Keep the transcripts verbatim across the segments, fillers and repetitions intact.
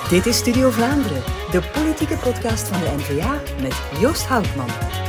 Dit is Studio Vlaanderen, de politieke podcast van de N V A met Joost Houtman.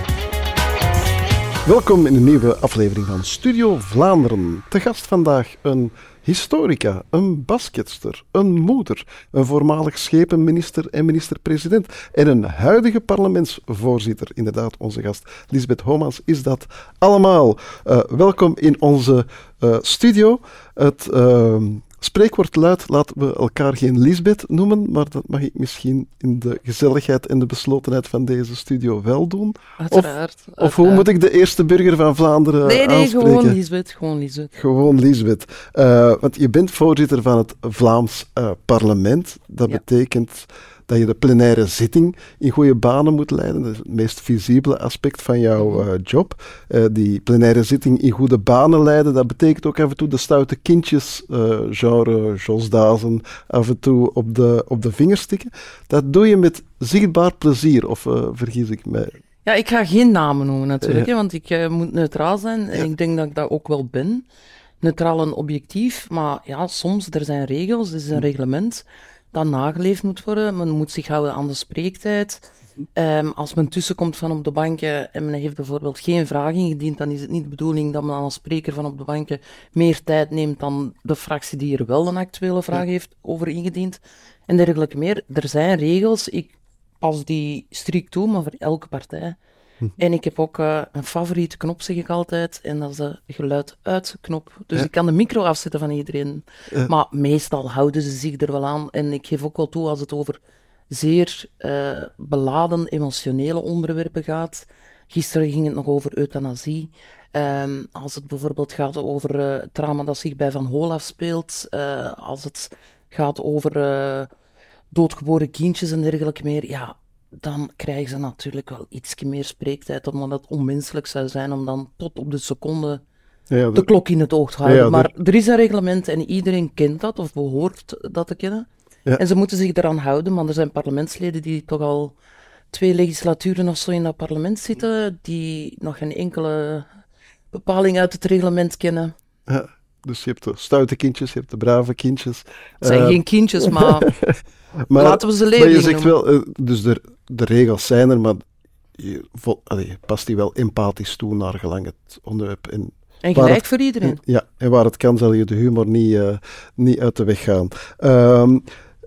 Welkom in een nieuwe aflevering van Studio Vlaanderen. Te gast vandaag een historica, een basketster, een moeder, een voormalig schepenminister en minister-president en een huidige parlementsvoorzitter. Inderdaad, onze gast Lisbeth Homans is dat allemaal. Uh, welkom in onze uh, studio. Het uh, spreekwoord luidt, laten we elkaar geen Lisbeth noemen, maar dat mag ik misschien in de gezelligheid en de beslotenheid van deze studio wel doen. Uiteraard. Of, uiteraard. of hoe moet ik de eerste burger van Vlaanderen nee, nee, aanspreken? gewoon Lisbeth, gewoon Lisbeth. Gewoon Lisbeth. Uh, want je bent voorzitter van het Vlaams uh, parlement. Dat ja. betekent dat je de plenaire zitting in goede banen moet leiden. Dat is het meest visibele aspect van jouw uh, job. Uh, die plenaire zitting in goede banen leiden, dat betekent ook af en toe de stoute kindjes, uh, genre Jos Dazen, af en toe op de, op de vingers tikken. Dat doe je met zichtbaar plezier, of uh, vergis ik mij? Ja, ik ga geen namen noemen natuurlijk, Ja. hè, want ik uh, moet neutraal zijn en Ja. ik denk dat ik dat ook wel ben. Neutraal en objectief, maar ja, soms, er zijn regels, er is een reglement dat nageleefd moet worden. Men moet zich houden aan de spreektijd. Um, als men tussenkomt van op de banken en men heeft bijvoorbeeld geen vraag ingediend, dan is het niet de bedoeling dat men aan een spreker van op de banken meer tijd neemt dan de fractie die er wel een actuele vraag heeft over ingediend en dergelijke meer. Er zijn regels, ik pas die strikt toe, maar voor elke partij. Hm. En ik heb ook uh, een favoriete knop, zeg ik altijd, en dat is de geluid-uit-knop. Dus ja. ik kan de micro afzetten van iedereen. Ja. Maar meestal houden ze zich er wel aan. En ik geef ook wel toe als het over zeer uh, beladen, emotionele onderwerpen gaat. Gisteren ging het nog over euthanasie. Um, als het bijvoorbeeld gaat over uh, het drama dat zich bij Van Hol afspeelt. Uh, als het gaat over uh, doodgeboren kindjes en dergelijke meer. Ja, dan krijgen ze natuurlijk wel iets meer spreektijd, omdat het onmenselijk zou zijn om dan tot op de seconde ja, ja, de, de klok in het oog te houden. Ja, ja, maar de... er is een reglement en iedereen kent dat, of behoort dat te kennen. Ja. En ze moeten zich eraan houden, maar er zijn parlementsleden die toch al twee legislaturen of zo in dat parlement zitten, die nog geen enkele bepaling uit het reglement kennen. Ja, dus je hebt de stoute kindjes, je hebt de brave kindjes. Het zijn uh... geen kindjes, maar... Maar, laten we ze leerlingen maar je zegt noemen. wel, uh, dus de, de regels zijn er, maar je, vol, allee, past die wel empathisch toe naar gelang het onderwerp. En, en gelijk het, voor iedereen. Ja, en waar het kan zal je de humor niet, uh, niet uit de weg gaan. Um,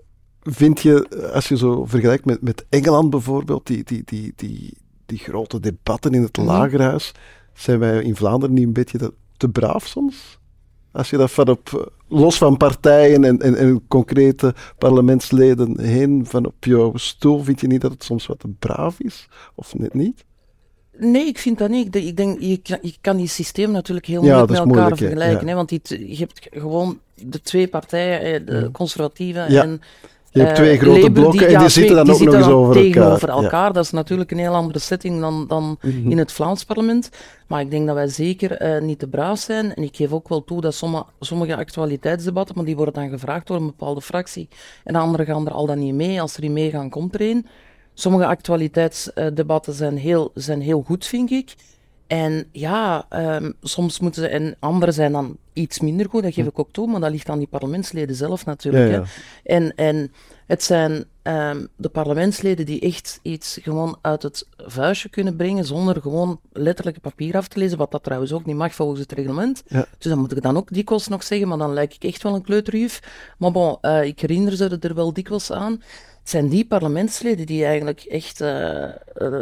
vind je, als je zo vergelijkt met, met Engeland bijvoorbeeld, die, die, die, die, die grote debatten in het mm-hmm. Lagerhuis, zijn wij in Vlaanderen niet een beetje te, te braaf soms? Als je dat van op, los van partijen en, en, en concrete parlementsleden heen, van op jouw stoel, vind je niet dat het soms wat te braaf is? Of net niet? Nee, ik vind dat niet. Ik denk, je kan, je kan die systemen natuurlijk heel ja, moeilijk met elkaar moeilijk, vergelijken. Ja. Hè, want die, je hebt gewoon de twee partijen, de ja. conservatieven ja. en... Je hebt twee grote Labour, blokken die, en ja, die zitten dan die ook zitten nog eens dan over tegenover elkaar. elkaar. Ja. Dat is natuurlijk een heel andere setting dan, dan mm-hmm. in het Vlaams parlement. Maar ik denk dat wij zeker uh, niet te braaf zijn. En ik geef ook wel toe dat sommige, sommige actualiteitsdebatten, maar die worden dan gevraagd door een bepaalde fractie. En de anderen gaan er al dan niet mee. Als er niet mee gaan, komt er een. Sommige actualiteitsdebatten zijn heel, zijn heel goed, vind ik. En ja, um, soms moeten ze... En andere zijn dan iets minder goed, dat geef ik ook toe, maar dat ligt aan die parlementsleden zelf natuurlijk. Ja, ja. Hè. En, en het zijn um, de parlementsleden die echt iets gewoon uit het vuistje kunnen brengen, zonder gewoon letterlijk papier af te lezen, wat dat trouwens ook niet mag volgens het reglement. Ja. Dus dan moet ik dan ook dikwijls nog zeggen, maar dan lijk ik echt wel een kleuterjuf. Maar bon, uh, ik herinner ze er wel dikwijls aan. Het zijn die parlementsleden die eigenlijk echt uh, uh,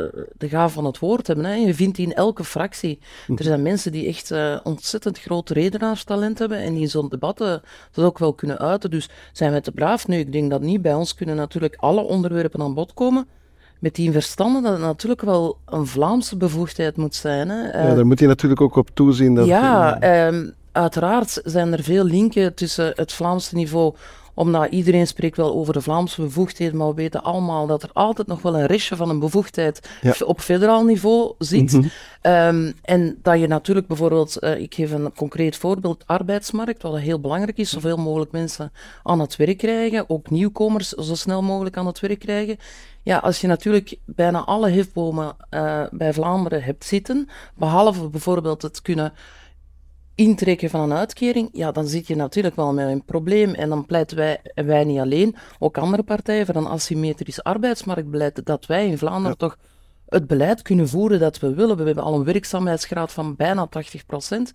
de gave van het woord hebben. Hè. Je vindt die in elke fractie. Er zijn mensen die echt uh, ontzettend groot redenaarstalent hebben en die in zo'n debatten dat ook wel kunnen uiten. Dus zijn wij te braaf? Nu, ik denk dat niet. Bij ons kunnen natuurlijk alle onderwerpen aan bod komen. Met die verstanden dat het natuurlijk wel een Vlaamse bevoegdheid moet zijn. Hè. Uh, ja, daar moet je natuurlijk ook op toezien. Dat ja, uh, uiteraard zijn er veel linken tussen het Vlaamse niveau, omdat iedereen spreekt wel over de Vlaamse bevoegdheid, maar we weten allemaal dat er altijd nog wel een restje van een bevoegdheid ja. op federaal niveau zit. Mm-hmm. Um, en dat je natuurlijk bijvoorbeeld, uh, ik geef een concreet voorbeeld, arbeidsmarkt, wat heel belangrijk is, zoveel mogelijk mensen aan het werk krijgen, ook nieuwkomers zo snel mogelijk aan het werk krijgen. Ja, als je natuurlijk bijna alle hefbomen uh, bij Vlaanderen hebt zitten, behalve bijvoorbeeld het kunnen intrekken van een uitkering, ja, dan zit je natuurlijk wel met een probleem. En dan pleiten wij, en wij niet alleen, ook andere partijen, voor een asymmetrisch arbeidsmarktbeleid, dat wij in Vlaanderen ja. toch het beleid kunnen voeren dat we willen. We hebben al een werkzaamheidsgraad van bijna tachtig procent.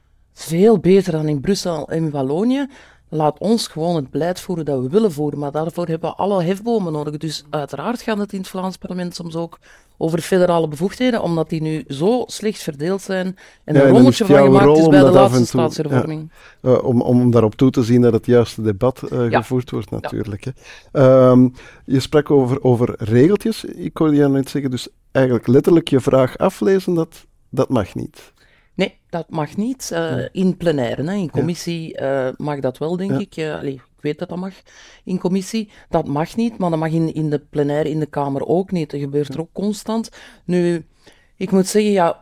Veel beter dan in Brussel en Wallonië. Laat ons gewoon het beleid voeren dat we willen voeren, maar daarvoor hebben we alle hefbomen nodig. Dus uiteraard gaat het in het Vlaams parlement soms ook over federale bevoegdheden, omdat die nu zo slecht verdeeld zijn en ja, een rommeltje van gemaakt is bij de laatste toe, staatshervorming. Ja, uh, om, om daarop toe te zien dat het juiste debat uh, ja. gevoerd wordt, natuurlijk. Ja. Hè. Um, je sprak over, over regeltjes. Ik hoorde je net zeggen, dus eigenlijk letterlijk je vraag aflezen, dat, dat mag niet. Nee, dat mag niet. Uh, ja. In plenaire, hè. In commissie uh, mag dat wel, denk ja. ik. Uh, allee, ik weet dat dat mag in commissie. Dat mag niet, maar dat mag in, in de plenaire in de Kamer ook niet. Dat gebeurt er ook constant. Nu, ik moet zeggen, ja,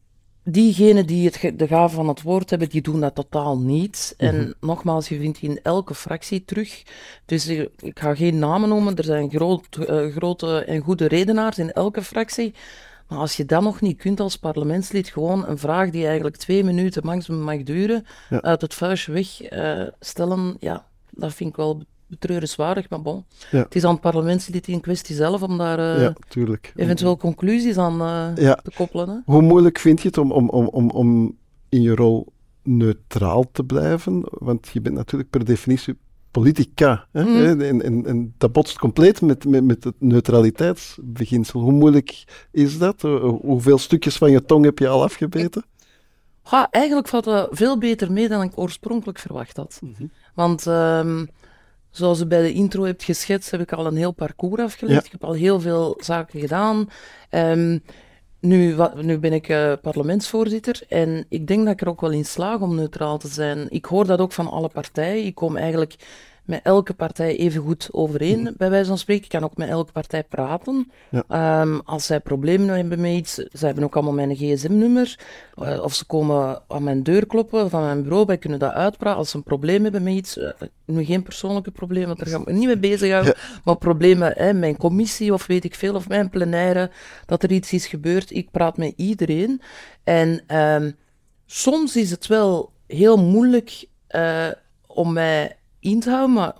diegenen die het, de gave van het woord hebben, die doen dat totaal niet. Mm-hmm. En nogmaals, je vindt die in elke fractie terug. Dus ik, ik ga geen namen noemen. Er zijn groot, uh, grote en goede redenaars in elke fractie. Maar als je dat nog niet kunt als parlementslid, gewoon een vraag die eigenlijk twee minuten maximum mag duren, ja. uit het vuistje weg uh, stellen, ja, dat vind ik wel betreurenswaardig, maar bon. Ja. Het is aan het parlementslid in kwestie zelf om daar uh, ja, eventueel conclusies aan uh, ja. te koppelen. Hè? Hoe moeilijk vind je het om, om, om, om, om in je rol neutraal te blijven? Want je bent natuurlijk per definitie politica. Hè? Mm. En, en, en dat botst compleet met, met, met het neutraliteitsbeginsel. Hoe moeilijk is dat? Hoeveel stukjes van je tong heb je al afgebeten? Ja, eigenlijk valt het veel beter mee dan ik oorspronkelijk verwacht had. Mm-hmm. Want um, zoals je bij de intro hebt geschetst, heb ik al een heel parcours afgelegd. Ja. Ik heb al heel veel zaken gedaan. Um, Nu, wat, nu ben ik uh, parlementsvoorzitter en ik denk dat ik er ook wel in slaag om neutraal te zijn. Ik hoor dat ook van alle partijen. Ik kom eigenlijk met elke partij even goed overeen, mm. bij wijze van spreken. Ik kan ook met elke partij praten. Ja. Um, als zij problemen hebben met iets, zij hebben ook allemaal mijn gsm-nummer. Uh, of ze komen aan mijn deur kloppen van mijn bureau, wij kunnen dat uitpraten. Als ze een probleem hebben met iets, uh, nu geen persoonlijke problemen, want daar gaan we niet mee bezighouden. Ja. Maar problemen, hè, mijn commissie of weet ik veel, of mijn plenaire, dat er iets is gebeurd. Ik praat met iedereen. En um, soms is het wel heel moeilijk uh, om mij in te houden, maar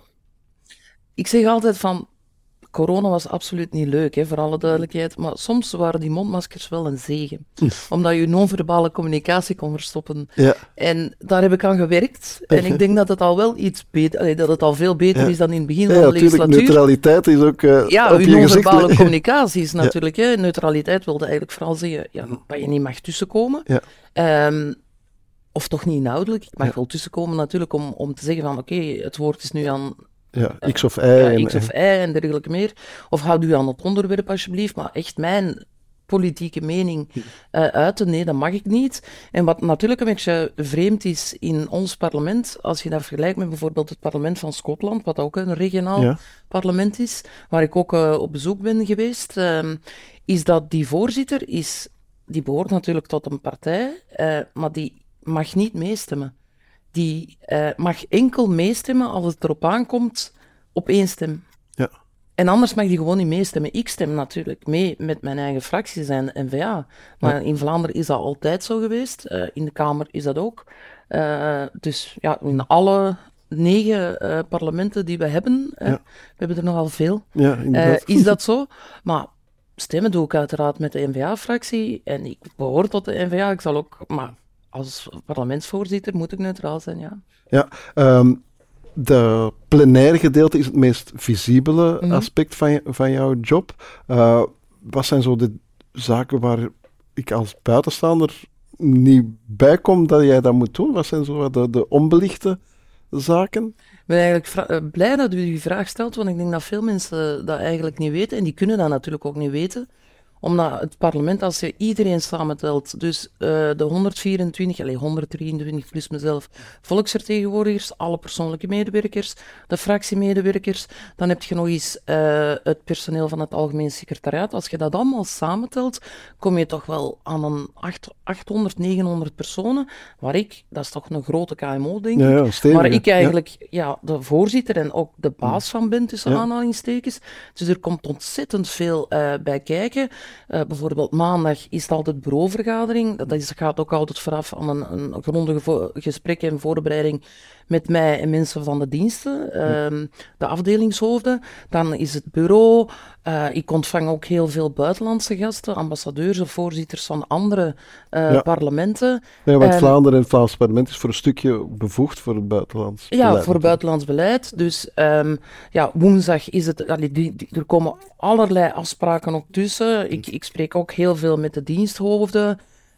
ik zeg altijd van, corona was absoluut niet leuk, hè, voor alle duidelijkheid, maar soms waren die mondmaskers wel een zegen, hm. omdat je non-verbale communicatie kon verstoppen. Ja. En daar heb ik aan gewerkt, en ik denk dat het al wel iets beter, allee, dat het al veel beter ja. is dan in het begin ja, van de legislatuur. Neutraliteit is ook uh, ja, op je non-verbale gezicht, communicatie is natuurlijk, ja. hè, neutraliteit wilde eigenlijk vooral zeggen, ja, dat je niet mag tussenkomen. Ja. Um, Of toch niet inhoudelijk. Ik mag ja. wel tussenkomen natuurlijk om, om te zeggen van oké, okay, het woord is nu aan... Ja, uh, X of Y. Ja, en, X of Y en dergelijke meer. Of houd u aan het onderwerp alsjeblieft. Maar echt mijn politieke mening uh, uiten, nee, dat mag ik niet. En wat natuurlijk een beetje vreemd is in ons parlement, als je dat vergelijkt met bijvoorbeeld het parlement van Schotland, wat ook een regionaal ja. parlement is, waar ik ook uh, op bezoek ben geweest, uh, is dat die voorzitter is... Die behoort natuurlijk tot een partij, uh, maar die mag niet meestemmen. Die uh, mag enkel meestemmen als het erop aankomt op één stem. Ja. En anders mag die gewoon niet meestemmen. Ik stem natuurlijk mee met mijn eigen fractie en N V A. Maar ja. in Vlaanderen is dat altijd zo geweest. Uh, in de Kamer is dat ook. Uh, dus ja, in alle negen uh, parlementen die we hebben, uh, ja. we hebben er nogal veel, ja, uh, is dat zo. Maar stemmen doe ik uiteraard met de N V A-fractie. En ik behoor tot de N V A. Ik zal ook... Maar als parlementsvoorzitter moet ik neutraal zijn, ja. Ja, um, de plenaire gedeelte is het meest visibele mm-hmm. aspect van, je, van jouw job. Uh, wat zijn zo de zaken waar ik als buitenstaander niet bij kom dat jij dat moet doen? Wat zijn zo de, de onbelichte zaken? Ik ben eigenlijk vra- blij dat u die vraag stelt, want ik denk dat veel mensen dat eigenlijk niet weten. En die kunnen dat natuurlijk ook niet weten. Omdat het parlement, als je iedereen samentelt, dus uh, de honderdvierentwintig, allez, honderddrieëntwintig plus mezelf, volksvertegenwoordigers, alle persoonlijke medewerkers, de fractiemedewerkers, dan heb je nog eens uh, het personeel van het algemeen secretariaat. Als je dat allemaal samentelt, kom je toch wel aan een achthonderd, negenhonderd personen, waar ik, dat is toch een grote K M O, denk ik, ja, ja, stevig, waar ik eigenlijk ja. Ja, de voorzitter en ook de baas van ben, tussen ja. aanhalingstekens. Dus er komt ontzettend veel uh, bij kijken. Uh, bijvoorbeeld maandag is het altijd bureauvergadering. Dat is, gaat ook altijd vooraf aan een, een grondige vo- gesprek en voorbereiding met mij en mensen van de diensten, uh, de afdelingshoofden. Dan is het bureau. Uh, ik ontvang ook heel veel buitenlandse gasten, ambassadeurs of voorzitters van andere uh, ja. parlementen. Ja, want um, Vlaanderen en het Vlaams parlement is voor een stukje bevoegd voor het buitenlands ja, beleid. Ja, voor buitenlands beleid. Dus um, ja, woensdag is het... Allee, die, die, er komen allerlei afspraken ook tussen. Ik, ik spreek ook heel veel met de diensthoofden.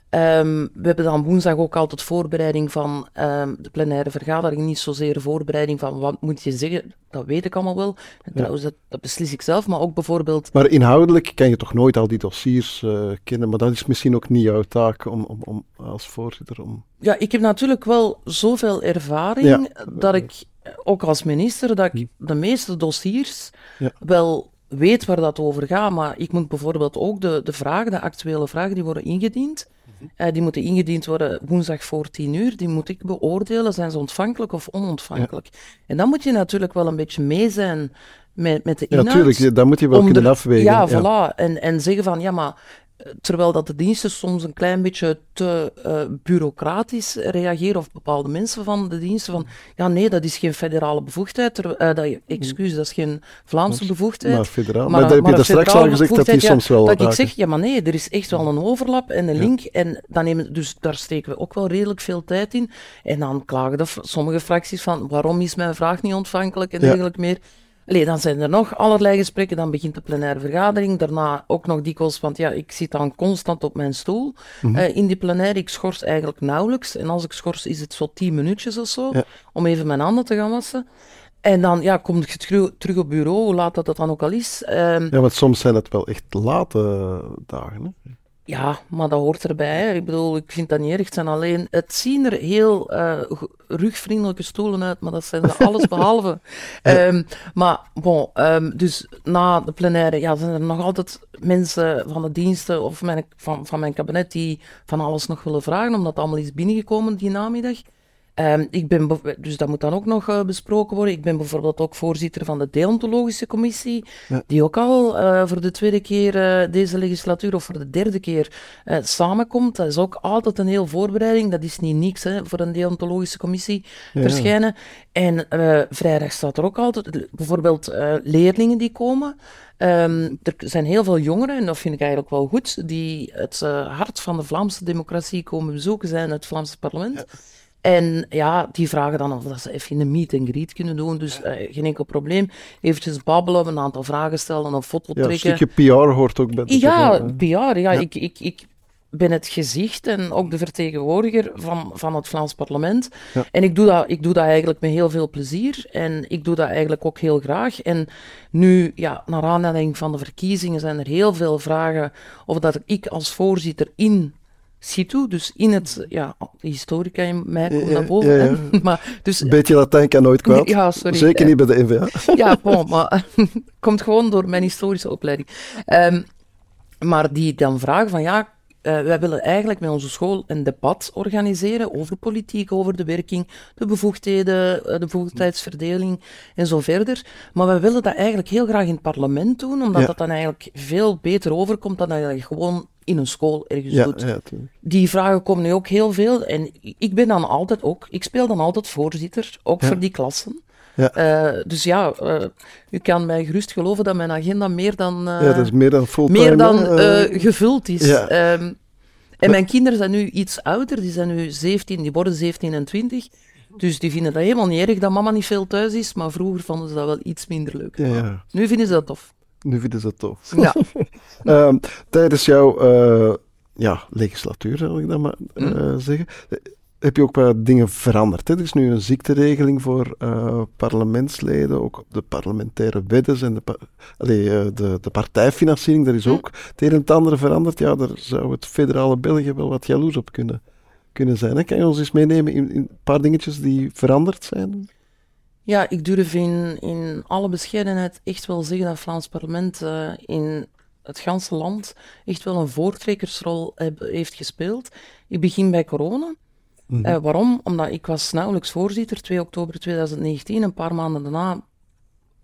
Um, we hebben dan woensdag ook altijd voorbereiding van um, de plenaire vergadering. Niet zozeer voorbereiding van wat moet je zeggen, dat weet ik allemaal wel. En trouwens, ja. dat, dat beslis ik zelf, maar ook bijvoorbeeld... Maar inhoudelijk kan je toch nooit al die dossiers uh, kennen, maar dat is misschien ook niet jouw taak om, om, om als voorzitter om... Ja, ik heb natuurlijk wel zoveel ervaring ja. dat ik, ook als minister, dat ik de meeste dossiers ja. wel... weet waar dat over gaat, maar ik moet bijvoorbeeld ook de, de vragen, de actuele vragen, die worden ingediend. Uh, die moeten ingediend worden woensdag voor tien uur. Die moet ik beoordelen. Zijn ze ontvankelijk of onontvankelijk? Ja. En dan moet je natuurlijk wel een beetje mee zijn met, met de inhoud. Ja, natuurlijk. Dan moet je wel kunnen de, afwegen. Ja, ja. voilà. En, en zeggen van, ja, maar... Terwijl dat de diensten soms een klein beetje te uh, bureaucratisch reageren, of bepaalde mensen van de diensten, van ja, nee, dat is geen federale bevoegdheid, ter, uh, dat, excuus, dat is geen Vlaamse bevoegdheid. Maar federaal. Maar, maar dat heb je daar straks al gezegd, dat die ja, soms wel Dat raken. ik zeg, ja, maar nee, er is echt wel een overlap en een link, ja. en dan nemen, dus daar steken we ook wel redelijk veel tijd in. En dan klagen de, sommige fracties van, waarom is mijn vraag niet ontvankelijk en dergelijke ja. meer. Allee, dan zijn er nog allerlei gesprekken, dan begint de plenaire vergadering, daarna ook nog dikwijls, want ja, ik zit dan constant op mijn stoel mm-hmm. uh, in die plenaire, ik schors eigenlijk nauwelijks, en als ik schors is het zo tien minuutjes of zo, ja. om even mijn handen te gaan wassen. En dan ja, kom ik terug, terug op bureau, hoe laat dat, dat dan ook al is. Um, ja, want soms zijn het wel echt late dagen, hè? Ja, maar dat hoort erbij. Hè. Ik bedoel, ik vind dat niet erg. Het zijn alleen... Het zien er heel uh, rugvriendelijke stoelen uit, maar dat zijn er alles behalve. ja. um, maar, bon, um, dus na de plenaire, ja, zijn er nog altijd mensen van de diensten of mijn, van, van mijn kabinet die van alles nog willen vragen, omdat het allemaal is binnengekomen die namiddag. Um, ik ben, dus dat moet dan ook nog uh, besproken worden. Ik ben bijvoorbeeld ook voorzitter van de deontologische commissie, ja. die ook al uh, voor de tweede keer uh, deze legislatuur, of voor de derde keer, uh, samenkomt. Dat is ook altijd een heel voorbereiding. Dat is niet niks, hè, voor een deontologische commissie ja. verschijnen. En uh, vrijdag staat er ook altijd, bijvoorbeeld uh, leerlingen die komen. Um, er zijn heel veel jongeren, en dat vind ik eigenlijk wel goed, die het uh, hart van de Vlaamse democratie komen bezoeken zijn, het Vlaamse parlement. Ja. En ja, die vragen dan of dat ze even een meet and greet kunnen doen, dus uh, geen enkel probleem. Eventjes babbelen, een aantal vragen stellen, een foto ja, trekken. Een stukje P R hoort ook bij het Ja, P R, ja. ja. Ik, ik, ik ben het gezicht en ook de vertegenwoordiger van, van het Vlaams parlement. Ja. En ik doe, dat, ik doe dat eigenlijk met heel veel plezier en ik doe dat eigenlijk ook heel graag. En nu, ja, naar aanleiding van de verkiezingen zijn er heel veel vragen of dat ik als voorzitter in... situ, dus in het, ja, de historica in mij komt naar boven. Ja, ja, ja. maar, dus, een beetje Latijn kan nooit kwaad. Ja, sorry. Zeker niet bij de N V A. Ja, bon, maar komt gewoon door mijn historische opleiding. Um, maar die dan vragen van, ja, uh, wij willen eigenlijk met onze school een debat organiseren over politiek, over de werking, de bevoegdheden, de bevoegdheidsverdeling en zo verder. Maar wij willen dat eigenlijk heel graag in het parlement doen, omdat ja. dat dan eigenlijk veel beter overkomt dan dat je gewoon in een school ergens ja, doet. Ja, die vragen komen nu ook heel veel. En ik ben dan altijd ook... Ik speel dan altijd voorzitter, ook ja. voor die klassen. Ja. Uh, dus ja, uh, u kan mij gerust geloven dat mijn agenda meer dan... Uh, ja, dat is meer dan fulltime. Meer dan uh, gevuld is. Ja. Um, en mijn kinderen zijn nu iets ouder. Die zijn nu zeventien, die worden zeventien en twintig. Dus die vinden dat helemaal niet erg dat mama niet veel thuis is. Maar vroeger vonden ze dat wel iets minder leuk. Ja, ja. Nu vinden ze dat tof. Nu vinden ze dat tof. Ja. um, tijdens jouw uh, ja, legislatuur, zal ik dat maar uh, mm. zeggen, heb je ook wat dingen veranderd. Hè? Er is nu een ziekteregeling voor uh, parlementsleden, ook op de parlementaire wetten en de, pa- allee, uh, de, de partijfinanciering, daar is ook mm. het een en het ander veranderd. Ja, daar zou het federale België wel wat jaloers op kunnen, kunnen zijn. Hè? Kan je ons eens meenemen in, in een paar dingetjes die veranderd zijn? Ja, ik durf in, in alle bescheidenheid echt wel zeggen dat het Vlaams parlement uh, in het ganse land echt wel een voortrekkersrol heb, heeft gespeeld. Ik begin bij corona. Mm-hmm. Uh, waarom? Omdat ik was nauwelijks voorzitter, twee oktober tweeduizend negentien. Een paar maanden daarna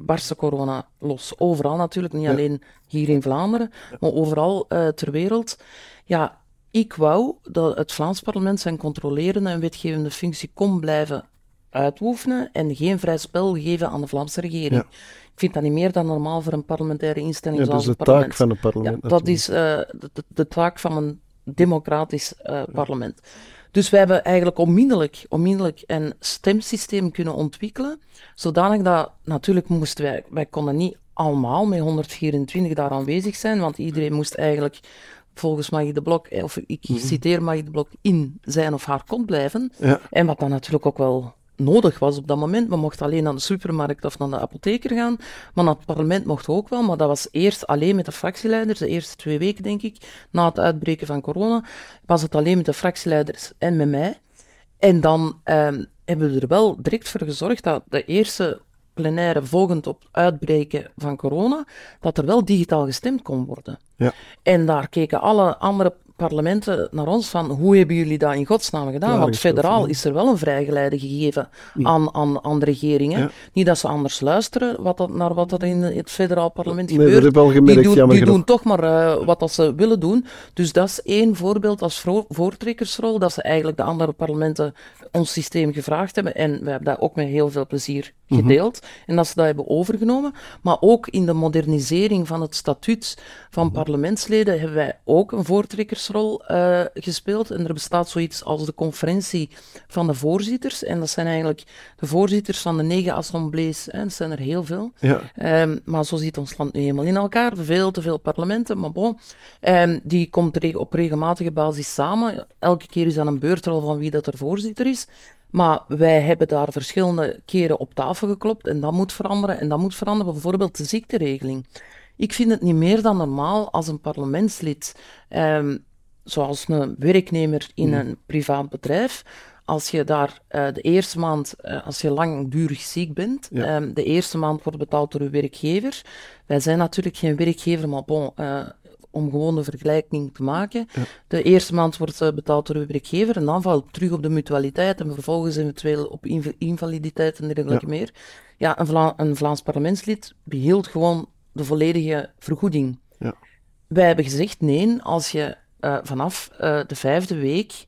barstte corona los. Overal natuurlijk, niet Ja. alleen hier in Vlaanderen, maar overal uh, ter wereld. Ja, ik wou dat het Vlaams parlement zijn controlerende en wetgevende functie kon blijven uitoefenen en geen vrij spel geven aan de Vlaamse regering. Ja. Ik vind dat niet meer dan normaal voor een parlementaire instelling Ja, dat zoals is de het parlement. taak van het parlement. Ja, dat natuurlijk. is uh, de, de, de taak van een democratisch uh, parlement. Dus wij hebben eigenlijk onmiddellijk, onmiddellijk een stemsysteem kunnen ontwikkelen, zodanig dat, natuurlijk moesten wij, wij konden niet allemaal met honderdvierentwintig daar aanwezig zijn, want iedereen moest eigenlijk, volgens Magie de Blok, of ik Mm-hmm. citeer Magie de Blok, in zijn of haar kont blijven. Ja. En wat dan natuurlijk ook wel nodig was op dat moment. We mochten alleen naar de supermarkt of naar de apotheker gaan, maar naar het parlement mochten we ook wel, maar dat was eerst alleen met de fractieleiders, de eerste twee weken, denk ik, na het uitbreken van corona, was het alleen met de fractieleiders en met mij. En dan eh, hebben we er wel direct voor gezorgd dat de eerste plenaire volgend op het uitbreken van corona, dat er wel digitaal gestemd kon worden. Ja. En daar keken alle andere parlementen naar ons van, hoe hebben jullie dat in godsnaam gedaan? Ja, Want federaal ja. is er wel een vrijgeleide gegeven Ja. aan, aan, aan de regering. Hè? Ja. Niet dat ze anders luisteren wat dat, naar wat er in het federaal parlement Nee, dat gebeurt. heb ik al Die, gemerkt, doen, jammer die genoeg. doen toch maar uh, wat dat ze willen doen. Dus dat is één voorbeeld als vro- voortrekkersrol, dat ze eigenlijk de andere parlementen ons systeem gevraagd hebben. En we hebben dat ook met heel veel plezier gedeeld. Mm-hmm. En dat ze dat hebben overgenomen. Maar ook in de modernisering van het statuut van mm-hmm. parlementsleden hebben wij ook een voortrekkersrol uh, gespeeld. En er bestaat zoiets als de conferentie van de voorzitters. En dat zijn eigenlijk de voorzitters van de negen assemblees. Hè. Dat zijn er heel veel. Ja. Um, maar zo zit ons land nu helemaal in elkaar. Veel te veel parlementen, maar bon. Um, die komt reg- op regelmatige basis samen. Elke keer is dan een beurtrol van wie dat er voorzitter is. Maar wij hebben daar verschillende keren op tafel geklopt en dat moet veranderen. En dat moet veranderen, bijvoorbeeld de ziekteregeling. Ik vind het niet meer dan normaal als een parlementslid, um, zoals een werknemer in mm. een privaat bedrijf, als je daar uh, de eerste maand, uh, als je langdurig ziek bent, ja. um, de eerste maand wordt betaald door je werkgever. Wij zijn natuurlijk geen werkgever, maar bon, uh, om gewoon een vergelijking te maken. Ja. De eerste maand wordt uh, betaald door uw werkgever en dan valt het terug op de mutualiteit en vervolgens eventueel op inv- invaliditeit en dergelijke ja. meer. Ja, een, Vla- een Vlaams parlementslid behield gewoon de volledige vergoeding. Ja. Wij hebben gezegd, nee, als je uh, vanaf uh, de vijfde week,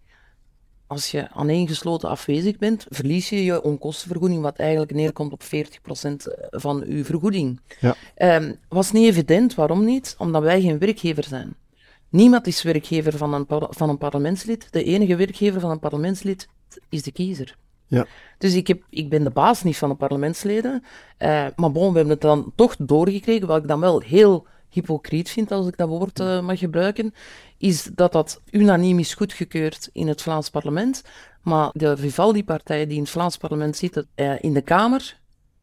als je aaneengesloten afwezig bent, verlies je je onkostenvergoeding, wat eigenlijk neerkomt op veertig procent van uw vergoeding. Ja. Um, was niet evident, waarom niet? Omdat wij geen werkgever zijn. Niemand is werkgever van een, par- van een parlementslid. De enige werkgever van een parlementslid is de kiezer. Ja. Dus ik, heb, ik ben de baas niet van de parlementsleden. Uh, maar bon, we hebben het dan toch doorgekregen, wat ik dan wel heel hypocriet vind, als ik dat woord uh, mag gebruiken, is dat dat unaniem is goedgekeurd in het Vlaams parlement, maar de Vivaldi-partij die in het Vlaams parlement zitten, uh, in de Kamer,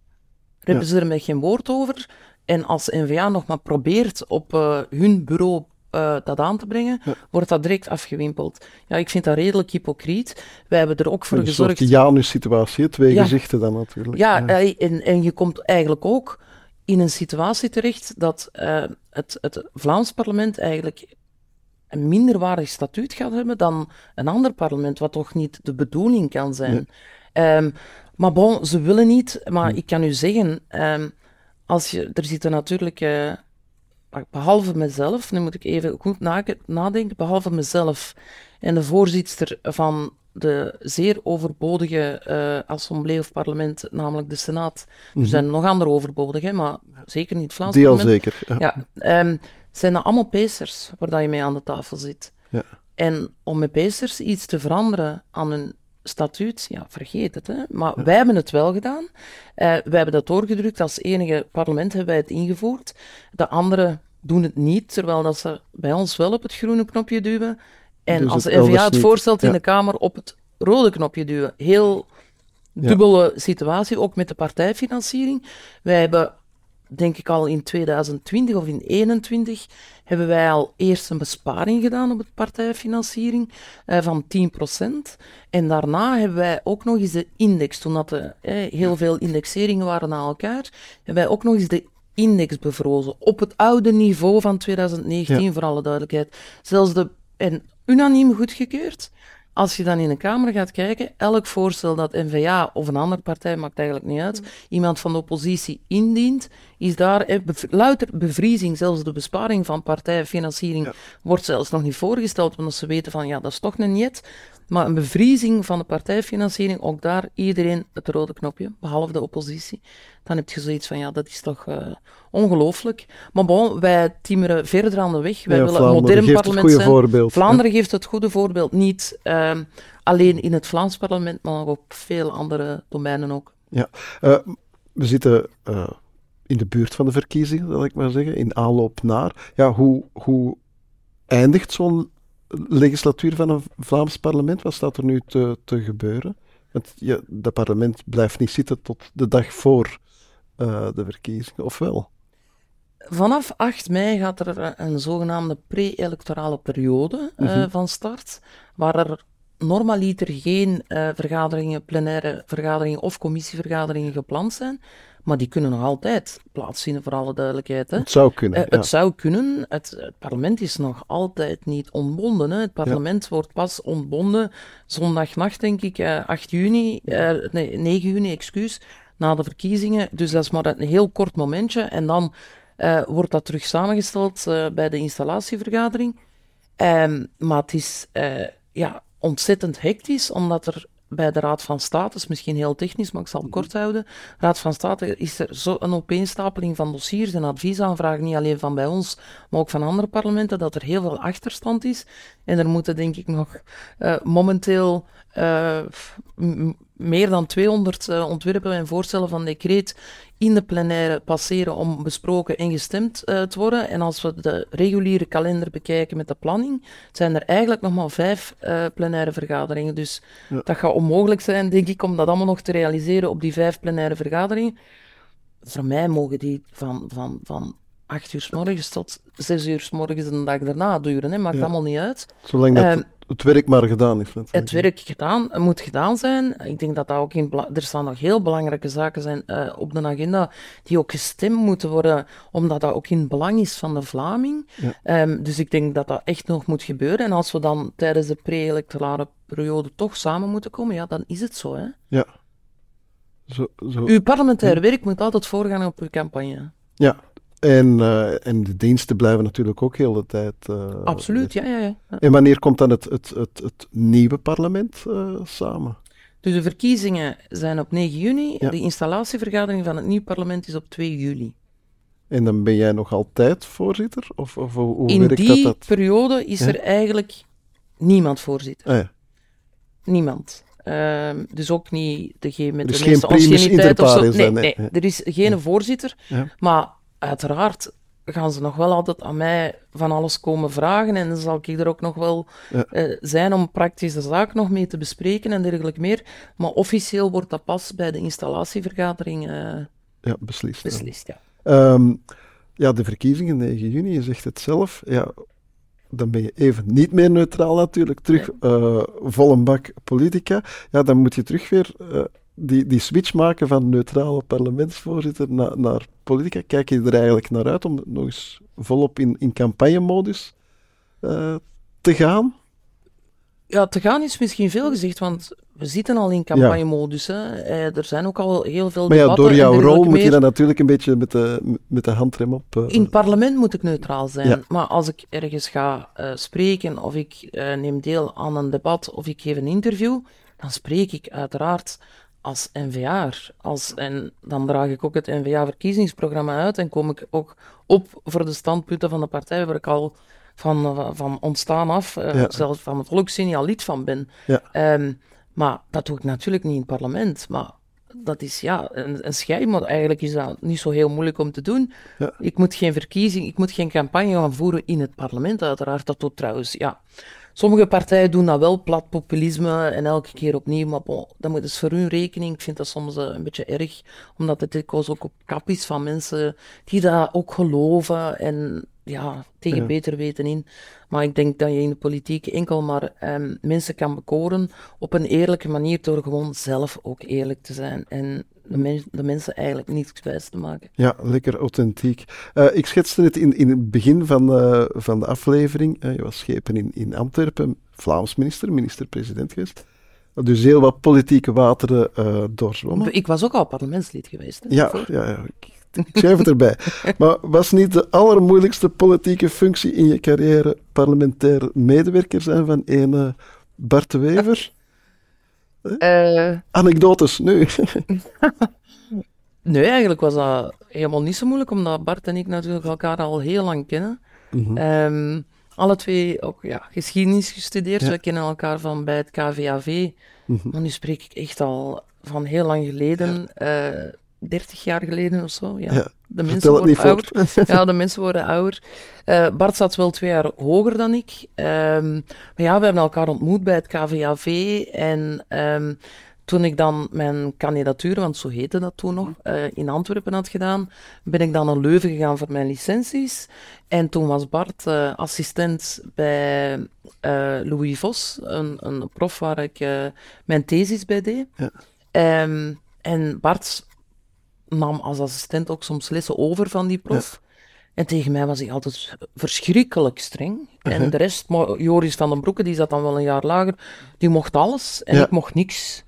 hebben ja. ze er met geen woord over. En als N V A nog maar probeert op uh, hun bureau uh, dat aan te brengen, ja. wordt dat direct afgewimpeld. Ja, ik vind dat redelijk hypocriet. Wij hebben er ook voor een gezorgd... Een soort Janus-situatie, twee ja. gezichten dan natuurlijk. Ja, ja. Uh, en, en je komt eigenlijk ook in een situatie terecht dat uh, het, het Vlaams parlement eigenlijk een minderwaardig statuut gaat hebben dan een ander parlement, wat toch niet de bedoeling kan zijn. Ja. Um, maar bon, ze willen niet, maar hm. ik kan u zeggen, um, als je, er zitten natuurlijk, uh, behalve mezelf, nu moet ik even goed na- nadenken, behalve mezelf en de voorzitter van de zeer overbodige uh, assemblee of parlement, namelijk de Senaat. Mm-hmm. Er zijn nog andere overbodige, maar zeker niet het Vlaams Die al parlement. zeker. Ja. Ja, um, zijn dat allemaal pacers waar dat je mee aan de tafel zit. Ja. En om met pacers iets te veranderen aan hun statuut, ja, vergeet het. Hè? Maar ja. wij hebben het wel gedaan. Uh, wij hebben dat doorgedrukt. Als enige parlement hebben wij het ingevoerd. De anderen doen het niet, terwijl dat ze bij ons wel op het groene knopje duwen. En dus als de N V A het voorstelt ja. in de Kamer op het rode knopje duwen. Heel dubbele ja. situatie, ook met de partijfinanciering. Wij hebben, denk ik al in tweeduizend twintig of in tweeduizend eenentwintig, hebben wij al eerst een besparing gedaan op de partijfinanciering uh, van tien procent. En daarna hebben wij ook nog eens de index, toen dat de, eh, heel veel indexeringen waren na elkaar, hebben wij ook nog eens de index bevrozen. Op het oude niveau van tweeduizend negentien, ja. voor alle duidelijkheid. Zelfs de... En unaniem goedgekeurd. Als je dan in de Kamer gaat kijken, elk voorstel dat N V A of een andere partij, maakt eigenlijk niet uit, iemand van de oppositie indient, is daar eh, bev- louter bevriezing, zelfs de besparing van partijfinanciering Ja. wordt zelfs nog niet voorgesteld, want ze weten van, ja, dat is toch een niet. Maar een bevriezing van de partijfinanciering, ook daar iedereen het rode knopje, behalve de oppositie. Dan heb je zoiets van, ja, dat is toch uh, ongelooflijk. Maar bon, wij timmeren verder aan de weg. Wij Ja, willen een Vlaanderen modern geeft het parlement goede zijn. voorbeeld. Vlaanderen geeft het goede voorbeeld, niet um, alleen in het Vlaams parlement, maar ook op veel andere domeinen ook. Ja. Uh, we zitten uh, in de buurt van de verkiezingen, zal ik maar zeggen, in aanloop naar. Ja, hoe, hoe eindigt zo'n legislatuur van een Vlaams parlement? Wat staat er nu te, te gebeuren? Want ja, dat parlement blijft niet zitten tot de dag voor uh, de verkiezingen, of wel? Vanaf acht mei gaat er een zogenaamde pre-electorale periode uh, mm-hmm. van start, waar er normaliter geen uh, vergaderingen, plenaire vergaderingen of commissievergaderingen gepland zijn, maar die kunnen nog altijd plaatsvinden, voor alle duidelijkheid. Hè. Het zou kunnen. Uh, ja. Het zou kunnen. Het, het parlement is nog altijd niet ontbonden. Hè. Het parlement ja. wordt pas ontbonden zondagnacht, denk ik, uh, acht juni, uh, nee, negen juni, excuus, na de verkiezingen. Dus dat is maar een heel kort momentje. En dan uh, wordt dat terug samengesteld uh, bij de installatievergadering. Um, maar het is uh, ja, ontzettend hectisch, omdat er bij de Raad van State, is misschien heel technisch, maar ik zal het kort houden. Raad van State is er zo een opeenstapeling van dossiers en adviesaanvragen, niet alleen van bij ons, maar ook van andere parlementen, dat er heel veel achterstand is. En er moeten, denk ik, nog uh, momenteel uh, m- meer dan tweehonderd uh, ontwerpen en voorstellen van decreet in de plenaire passeren om besproken en gestemd uh, te worden. En als we de reguliere kalender bekijken met de planning, zijn er eigenlijk nog maar vijf uh, plenaire vergaderingen. Dus ja. dat gaat onmogelijk zijn, denk ik, om dat allemaal nog te realiseren op die vijf plenaire vergaderingen. Voor mij mogen die van, van, van acht uur 's morgens tot zes uur 's morgens de dag daarna duren. Hè. Maakt ja. allemaal niet uit. Zolang dat Um, het werk maar gedaan is. Natuurlijk. Het werk gedaan, moet gedaan zijn. Ik denk dat dat ook in... Er staan nog heel belangrijke zaken zijn uh, op de agenda die ook gestemd moeten worden, omdat dat ook in het belang is van de Vlaming. Ja. Um, dus ik denk dat dat echt nog moet gebeuren. En als we dan tijdens de pre-electorale periode toch samen moeten komen, ja, dan is het zo, hè. Ja. Zo, zo. Uw parlementair ja. werk moet altijd voorgaan op uw campagne. Ja. En, uh, en de diensten blijven natuurlijk ook heel de tijd... Uh, Absoluut, ja, ja, ja. En wanneer komt dan het, het, het, het nieuwe parlement uh, samen? Dus de verkiezingen zijn op negen juni. Ja. De installatievergadering van het nieuw parlement is op twee juli. En dan ben jij nog altijd voorzitter? Of, of hoe In werkt die dat, dat? periode is ja? er eigenlijk niemand voorzitter. Ah, ja. Niemand. Uh, dus ook niet degene met er is de geen meeste primus anciëniteit inter of zo. pares Nee, dan, nee, nee. er is geen voorzitter. Ja. Maar uiteraard gaan ze nog wel altijd aan mij van alles komen vragen en dan zal ik er ook nog wel ja. uh, zijn om praktische zaken nog mee te bespreken en dergelijke meer. Maar officieel wordt dat pas bij de installatievergadering uh, ja, beslist. beslist ja. Um, ja, de verkiezingen negen juni, je zegt het zelf. Ja, dan ben je even niet meer neutraal natuurlijk. Terug nee. uh, vol een bak politica. Ja, dan moet je terug weer... Uh, Die, die switch maken van neutrale parlementsvoorzitter naar, naar politica, kijk je er eigenlijk naar uit om nog eens volop in, in campagnemodus uh, te gaan? Ja, te gaan is misschien veel gezegd, want we zitten al in campagnemodus. Ja. Hè. Eh, er zijn ook al heel veel maar ja, debatten. door jouw rol moet meer. je dan natuurlijk een beetje met de, met de handrem op... Uh, in het parlement moet ik neutraal zijn. Ja. Maar als ik ergens ga uh, spreken, of ik uh, neem deel aan een debat, of ik geef een interview, dan spreek ik uiteraard als N V A'er. Als, en dan draag ik ook het N V A-verkiezingsprogramma uit en kom ik ook op voor de standpunten van de partij waar ik al van, van ontstaan af, uh, ja. zelfs van de volkslinie al lid van ben. Ja. Um, maar dat doe ik natuurlijk niet in het parlement. Maar dat is ja, een, een schijn, maar eigenlijk is dat niet zo heel moeilijk om te doen. Ja. Ik moet geen verkiezing, ik moet geen campagne gaan voeren in het parlement, uiteraard. Dat doet trouwens, ja... Sommige partijen doen dat wel, plat populisme en elke keer opnieuw, maar bon, dat moet dus voor hun rekening. Ik vind dat soms uh, een beetje erg, omdat het dikwijls ook op kap is van mensen die dat ook geloven en ja, tegen ja. beter weten in. Maar ik denk dat je in de politiek enkel maar um, mensen kan bekoren op een eerlijke manier door gewoon zelf ook eerlijk te zijn en de, men- de mensen eigenlijk niets wijs te maken. Ja, lekker authentiek. Uh, ik schetste het in, in het begin van, uh, van de aflevering. Uh, je was schepen in, in Antwerpen, Vlaams minister, minister-president geweest. Dus heel wat politieke wateren uh, doorzwommen. Ik was ook al parlementslid geweest. Hè, ja, ja, ja, ik, ik schrijf het erbij. Maar was niet de allermoeilijkste politieke functie in je carrière parlementair medewerker zijn van ene Bart de Wever? Uh... Anekdotes, nu. Nee, eigenlijk was dat helemaal niet zo moeilijk, omdat Bart en ik natuurlijk elkaar al heel lang kennen. Mm-hmm. Um, alle twee ook ja, geschiedenis gestudeerd. Ja. We kennen elkaar van bij het K V A V. Mm-hmm. Maar nu spreek ik echt al van heel lang geleden, ja. uh, dertig jaar geleden of zo. Ja. Ja. De mensen worden ouder. Ja, de mensen worden ouder. Uh, Bart zat wel twee jaar hoger dan ik. Um, maar ja, we hebben elkaar ontmoet bij het K V A V. En um, toen ik dan mijn kandidatuur, want zo heette dat toen nog, uh, in Antwerpen had gedaan, ben ik dan naar Leuven gegaan voor mijn licenties. En toen was Bart uh, assistent bij uh, Louis Vos, een, een prof waar ik uh, mijn thesis bij deed. Ja. Um, en Bart nam als assistent ook soms lessen over van die prof. Ja. En tegen mij was hij altijd verschrikkelijk streng. Uh-huh. En de rest, Joris van den Broeke, die zat dan wel een jaar lager, die mocht alles en ja. ik mocht niks.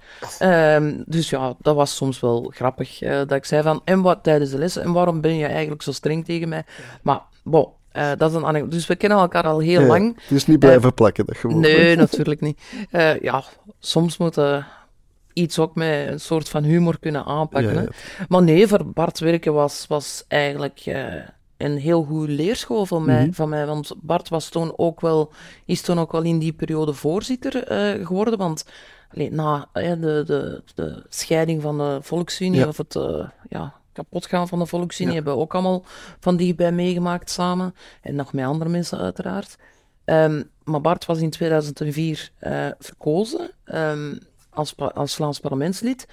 Um, dus ja, dat was soms wel grappig. Uh, dat ik zei van, en wat tijdens de lessen, en waarom ben je eigenlijk zo streng tegen mij? Maar, bon, uh, dat is een anekdote. Dus we kennen elkaar al heel ja, lang. Het is niet blijven uh, plakken, dat gewoon. Nee, natuurlijk niet. Uh, ja, soms moet uh, iets ook met een soort van humor kunnen aanpakken. Ja, ja. Maar nee, voor Bart werken was, was eigenlijk... Uh, een heel goede leerschool van mij, mm-hmm. van mij, want Bart was toen ook wel, is toen ook wel in die periode voorzitter uh, geworden, want allee, na uh, de, de, de scheiding van de Volksunie, ja. of het uh, ja, kapotgaan van de Volksunie, ja. hebben we ook allemaal van dichtbij meegemaakt samen, en nog met andere mensen uiteraard. Um, maar Bart was in tweeduizend vier uh, verkozen um, als, als Vlaams parlementslid,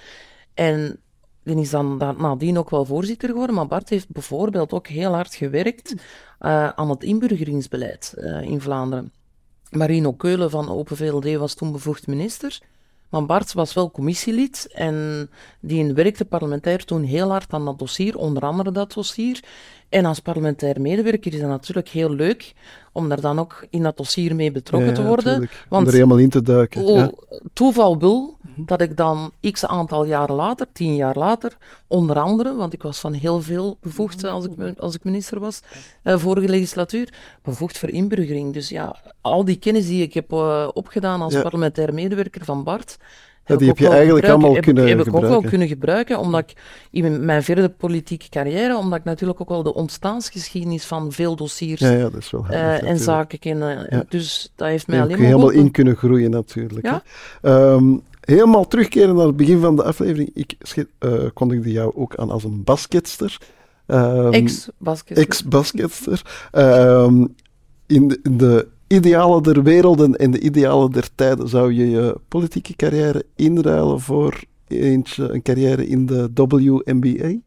en die is dan nadien ook wel voorzitter geworden, maar Bart heeft bijvoorbeeld ook heel hard gewerkt uh, aan het inburgeringsbeleid uh, in Vlaanderen. Marino Keulen van Open V L D was toen bevoegd minister, maar Bart was wel commissielid en die werkte parlementair toen heel hard aan dat dossier, onder andere dat dossier. En als parlementair medewerker is dat natuurlijk heel leuk om daar dan ook in dat dossier mee betrokken ja, ja, te worden. Tuurlijk. Want om er helemaal in te duiken. O, ja. Toeval wil dat ik dan x aantal jaren later, tien jaar later, onder andere, want ik was van heel veel bevoegd als ik, als ik minister was, uh, vorige legislatuur, bevoegd voor inburgering. Dus ja, al die kennis die ik heb uh, opgedaan als ja. parlementair medewerker van Bart, ja, die heb je eigenlijk allemaal heb, kunnen heb gebruiken. Heb ik ook wel kunnen gebruiken, omdat ik in mijn verdere politieke carrière, omdat ik natuurlijk ook wel de ontstaansgeschiedenis van veel dossiers ja, ja, dat is wel handig, uh, en zaken ken. Ja. Dus dat heeft mij ja, alleen maar maar helemaal geholpen. in kunnen groeien natuurlijk. Ja? Um, helemaal terugkeren naar het begin van de aflevering. Ik uh, kondigde jou ook aan als een basketster. Um, Ex-basketster. Ex-basketster. Um, in, de, in de idealen der werelden en de idealen der tijden zou je je politieke carrière inruilen voor eentje, een carrière in de W N B A?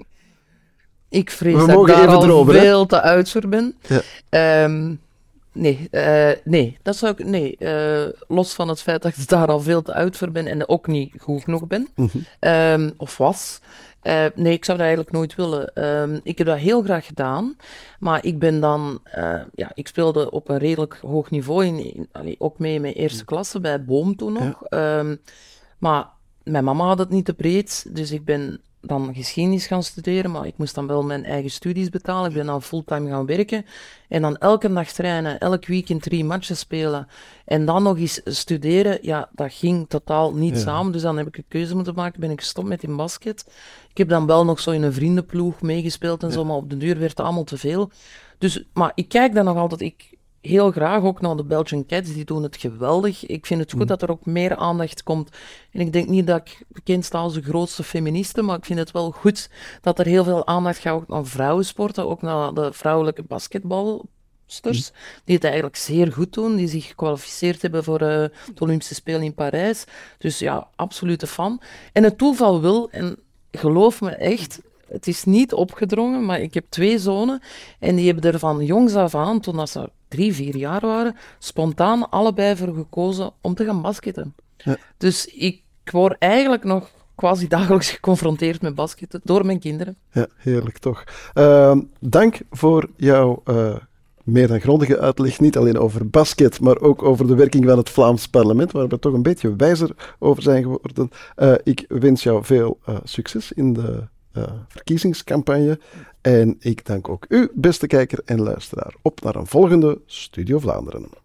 Ik vrees We dat ik daar al erover, veel hè? te oud voor ben. Ja. Um, nee, uh, nee, dat zou ik... Nee, uh, los van het feit dat ik daar al veel te oud voor ben en ook niet goed genoeg ben. Mm-hmm. Um, of was... Uh, nee, ik zou dat eigenlijk nooit willen. Um, ik heb dat heel graag gedaan, maar ik ben dan... Uh, ja, ik speelde op een redelijk hoog niveau, in, in, allee, ook mee in mijn eerste klasse, bij Boom toen nog. Ja. Um, maar mijn mama had het niet te breed, dus ik ben dan geschiedenis gaan studeren, maar ik moest dan wel mijn eigen studies betalen. Ik ben dan fulltime gaan werken en dan elke dag trainen, elk weekend drie matchen spelen en dan nog eens studeren, ja, dat ging totaal niet ja. samen. Dus dan heb ik een keuze moeten maken, ben ik gestopt met in basket. Ik heb dan wel nog zo in een vriendenploeg meegespeeld en ja. zo, maar op de duur werd het allemaal te veel. Dus, maar ik kijk dan nog altijd... Ik, heel graag ook naar de Belgian Cats, die doen het geweldig. Ik vind het goed mm. dat er ook meer aandacht komt. En ik denk niet dat ik bekend sta als de grootste feministe, maar ik vind het wel goed dat er heel veel aandacht gaat naar vrouwensporten, ook naar de vrouwelijke basketbalsters, mm. die het eigenlijk zeer goed doen, die zich gekwalificeerd hebben voor uh, de Olympische Spelen in Parijs. Dus ja, absolute fan. En het toeval wil, en geloof me echt... Het is niet opgedrongen, maar ik heb twee zonen en die hebben er van jongs af aan, toen ze drie, vier jaar waren, spontaan allebei voor gekozen om te gaan basketten. Ja. Dus ik word eigenlijk nog quasi dagelijks geconfronteerd met basketten door mijn kinderen. Ja, heerlijk toch. Uh, dank voor jouw uh, meer dan grondige uitleg, niet alleen over basket, maar ook over de werking van het Vlaams parlement, waar we toch een beetje wijzer over zijn geworden. Uh, ik wens jou veel uh, succes in de uh, verkiezingscampagne. En ik dank ook u, beste kijker en luisteraar, op naar een volgende Studio Vlaanderen.